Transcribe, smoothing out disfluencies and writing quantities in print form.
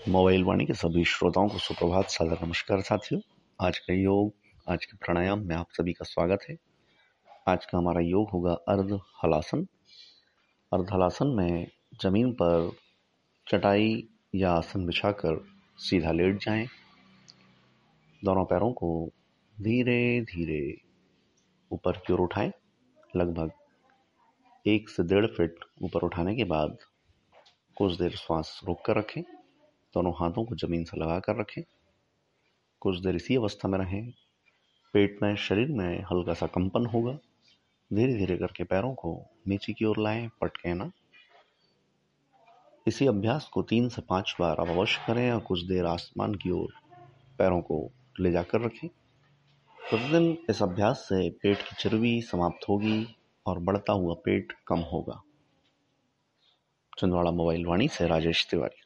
Mobile वाणी के सभी श्रोताओं को सुप्रभात, सादर नमस्कार साथियों। आज का योग, आज के प्राणायाम में आप सभी का स्वागत है। आज का हमारा योग होगा अर्ध हलासन। अर्ध हलासन में जमीन पर चटाई या आसन बिछाकर सीधा लेट जाएं। दोनों पैरों को धीरे धीरे ऊपर की ओर उठाएं। लगभग 1 से 1.5 फीट ऊपर उठाने के बाद कुछ देर श्वास रोक कर रखें। दोनों हाथों को जमीन से लगा कर रखें। कुछ देर इसी अवस्था में रहें। पेट में, शरीर में हल्का सा कंपन होगा। धीरे धीरे करके पैरों को नीचे की ओर लाएं, पटके ना। इसी अभ्यास को 3 से 5 बार आप अवश्य करें और कुछ देर आसमान की ओर पैरों को ले जाकर रखें। प्रतिदिन इस अभ्यास से पेट की चर्बी समाप्त होगी और बढ़ता हुआ पेट कम होगा। छिंदवाड़ा मोबाइल वाणी से राजेश तिवारी।